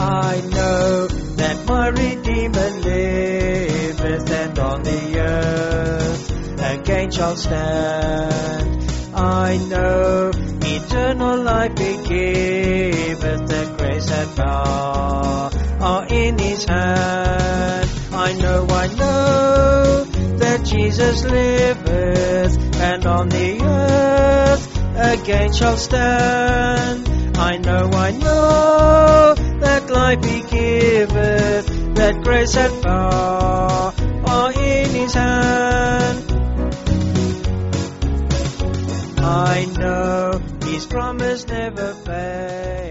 I know that my Redeemer liveth, and on the earth again shall stand. I know eternal life He giveth, that grace and power are in His hand. I know that Jesus liveth, and on the earth again shall stand. I know that life He giveth, that grace and power are in His hand. I know His promise never fails.